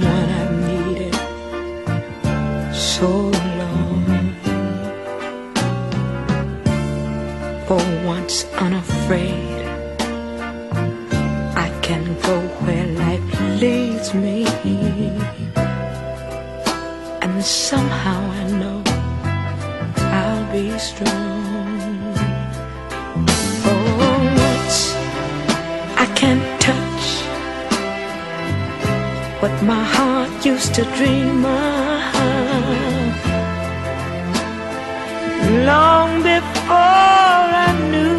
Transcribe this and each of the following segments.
someone I've needed so long. For once unafraid, I can go where life leads me, and somehow I know I'll be strong. For once I can't touch what my heart used to dream of, long before I knew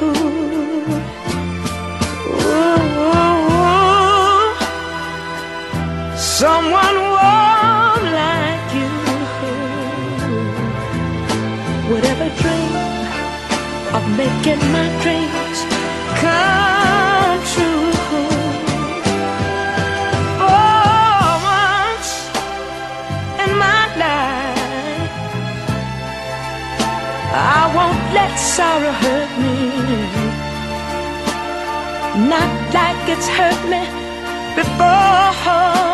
someone warm like you would ever dream of making my dreams come true. For once in my life, I won't let sorrow hurt me, not like it's hurt me before.